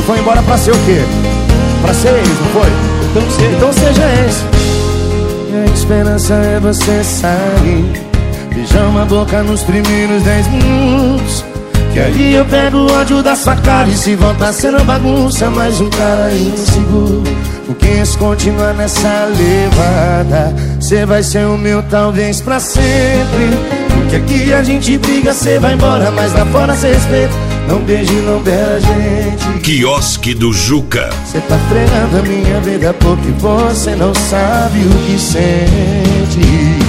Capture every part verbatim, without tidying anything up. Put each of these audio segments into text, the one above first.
foi embora pra ser o quê? Pra ser ex, não foi? Então, seja. Então seja ex. E a esperança é você sair, beijar uma boca nos primeiros dez minutos, que aí eu pego o ódio da sua cara. E se voltar sendo bagunça, mais um cara inseguro. Porque se continuar nessa levada, cê vai ser o meu talvez pra sempre. Porque aqui a gente briga, cê vai embora, mas lá fora cê respeita. Não beije, não beija a gente. Quiosque do Juca. Cê tá fregando a minha vida porque você não sabe o que sente.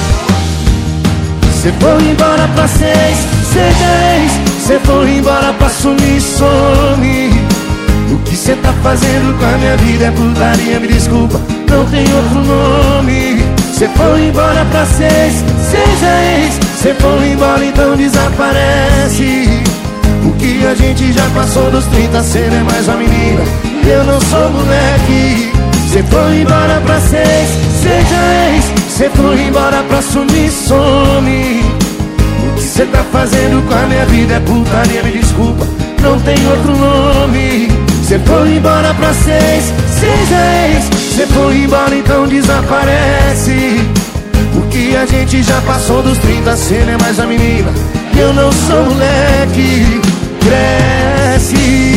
Cê foi embora pra seis, seja ex. Cê foi embora pra sumir, some. O que cê tá fazendo com a minha vida é putaria, me desculpa, não tem outro nome. Cê foi embora pra seis, seja ex. Cê foi embora, então desaparece. O que a gente já passou dos trinta, cê não é mais uma menina, eu não sou moleque. Cê foi embora pra seis, seja ex. Cê foi embora pra sumir, some. O que cê tá fazendo com a minha vida é putaria, me desculpa, não tem outro nome. Cê foi embora pra seis, seja ex. Cê foi embora, então desaparece. O que a gente já passou dos trinta, cê não é mais a menina, eu não sou moleque. Cresce.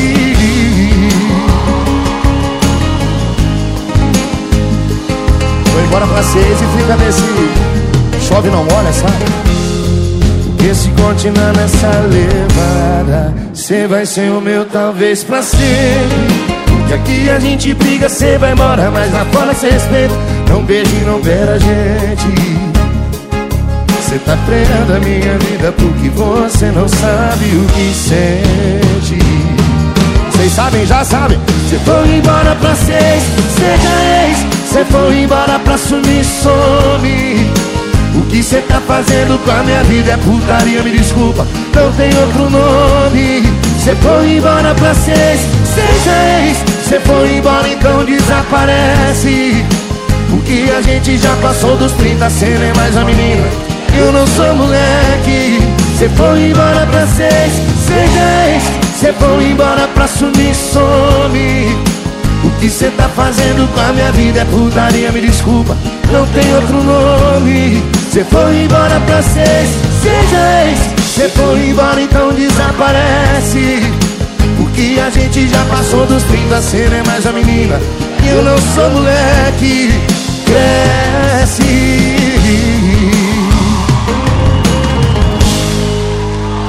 Foi embora pra seis e fica nesse chove não molha, sabe? Porque se continuar nessa levada, cê vai ser o meu talvez pra sempre. Porque aqui a gente briga, cê vai embora, mas lá fora cê respeita. Não beije, não beira a gente. Cê tá freando a minha vida porque você não sabe o que sente. Vocês sabem, já sabem. Cê foi embora pra seis, seja ex. Cê foi embora pra sumir, some. O que cê tá fazendo com a minha vida é putaria, me desculpa, não tem outro nome. Cê foi embora pra seis, seja ex. Cê foi embora, então desaparece. Porque a gente já passou dos trinta, cê não é mais a menina, eu não sou moleque. Cê foi embora pra seis, seja ex. Cê foi embora pra sumir, some. O que cê tá fazendo com a minha vida é putaria, me desculpa, não tem outro nome. Cê foi embora pra seis, seja ex. Cê foi embora, então desaparece. Porque a gente já passou dos trinta, cê não é mais a menina, eu não sou moleque. Cresce.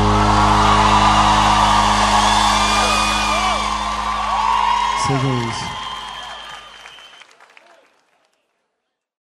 Seja isso.